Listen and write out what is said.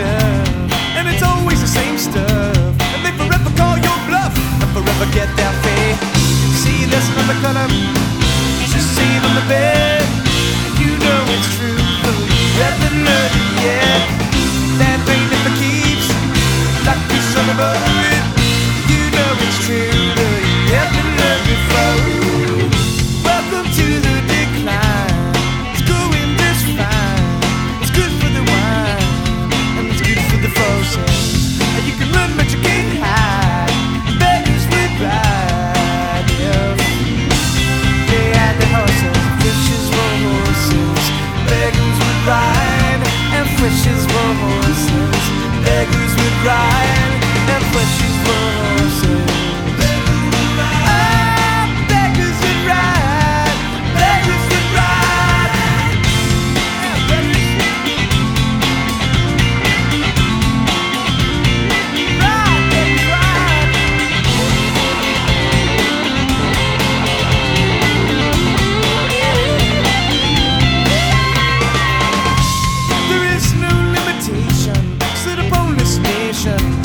enough, and it's always the same stuff, and they forever call your bluff and forever get their fee. See, there's another color, just seen on the bed. You know it's true, though you haven't learned it yet. That rain never keeps, like you son of a bitch. You know it's true, though you haven't learned before. Welcome to the decline. It's going just fine. It's good for the wine, and it's good for the process. And you can run, but you can't hide. Beggars will ride, yeah. They had the horses, fishes for horses. Beggars would ride, and fishes for horses. Beggars would ride, and fishes for horses. Ah, beggars would ride, beggars would ride. Ride, beggars ride. There is no limitation to the police station.